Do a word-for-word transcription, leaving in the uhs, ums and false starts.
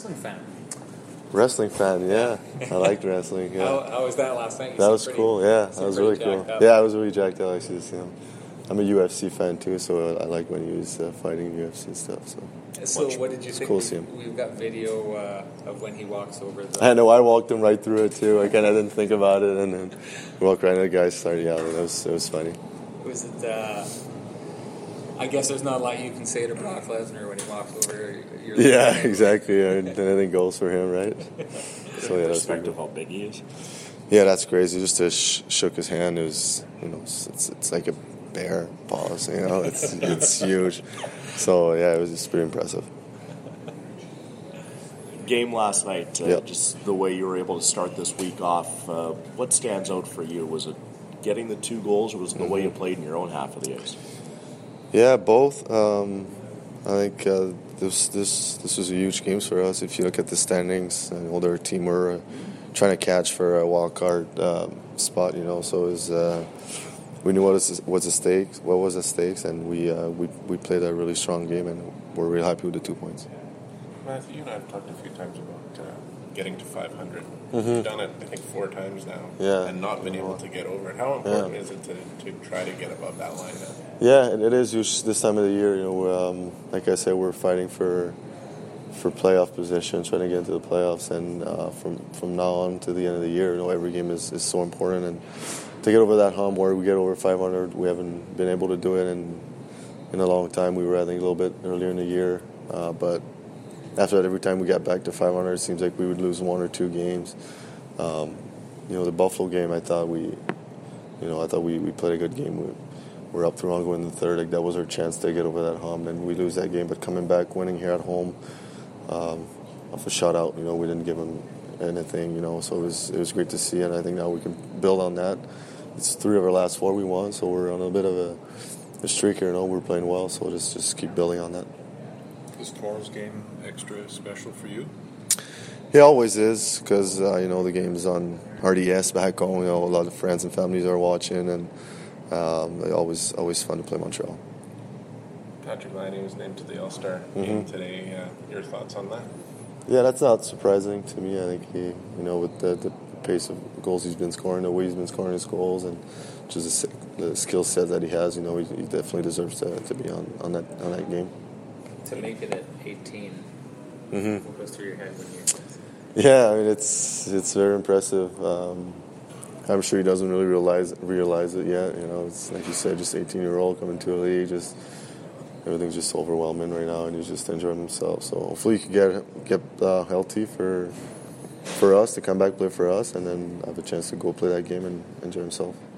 wrestling fan. Wrestling fan, yeah. I liked wrestling. Yeah. How, how was that last night? You that was pretty, cool. Yeah, that was really cool. up. Yeah, I was really jacked up actually to see him. I'm a U F C fan too, so I like when he was uh, fighting U F C stuff. So. So what did you it's think? Cool to see him. We've got video uh, of when he walks over. The I know. I walked him right through it too. I kind of didn't think about it, and then walked right into the guy, started yelling. It was it was funny. Was it? Uh, I guess there's not a lot you can say to Brock Lesnar when he walks over. You're yeah, exactly. And anything goes for him, right? So yeah, that's perspective how big he is. Yeah, that's crazy. Just to sh- shook his hand. It was, you know, it's it's, it's like a bear paws. You know, it's it's huge. So yeah, it was just pretty impressive. Game last night, uh, yep. just the way you were able to start this week off. Uh, what stands out for you? Was it getting the two goals, or was it the mm-hmm. way you played in your own half of the ice? Yeah, both. Um, I think uh, this this this was a huge game for us. If you look at the standings, I know their team were uh, trying to catch for a wild card um, spot. You know, so it was. Uh, We knew what was what's the stakes, what was the stakes, and we uh, we we played a really strong game, and we're really happy with the two points. Matthew, you and I have talked a few times about uh, getting to five hundred. Mm-hmm. You've done it, I think, four times now, yeah. and not been able to get over it. How important yeah. is it to, to try to get above that line now? Yeah, it is this time of the year. You know, um, like I said, we're fighting for for playoff position, trying to get into the playoffs, and uh, from from now on to the end of the year, you know, every game is, is so important. And to get over that hump where we get over five hundred, we haven't been able to do it in in a long time. We were, I think, a little bit earlier in the year, uh, but after that, every time we got back to five hundred, it seems like we would lose one or two games. Um, you know, the Buffalo game, I thought we, you know, I thought we, we played a good game. We, we're up three one going in the third. Like that was our chance to get over that hump, and we lose that game. But coming back, winning here at home, um, off a shutout, you know, we didn't give them anything, you know. So it was it was great to see, and I think now we can build on that. It's three of our last four we won, so we're on a bit of a, a streak here. You know, we're playing well, so just just keep building on that. Is tomorrow's game extra special for you? It always is, because uh, you know the game's on R D S back home. You know, a lot of friends and families are watching, and um, it's always always fun to play Montreal. Patrick Laine was named to the All-Star mm-hmm. game today. Uh, your thoughts on that? Yeah, that's not surprising to me. I think he, you know, with the, the pace of goals he's been scoring, the way he's been scoring his goals, and just the, the skill set that he has, you know, he, he definitely deserves to, to be on, on that on that game. To make it at eighteen, mm-hmm. what goes through your head when you? Yeah, I mean it's it's very impressive. Um, I'm sure he doesn't really realize realize it yet. You know, it's like you said, just eighteen year old coming to a league, just everything's just overwhelming right now, and he's just enjoying himself. So hopefully he can get get uh, healthy for for us to come back play for us, and then have a chance to go play that game and enjoy himself.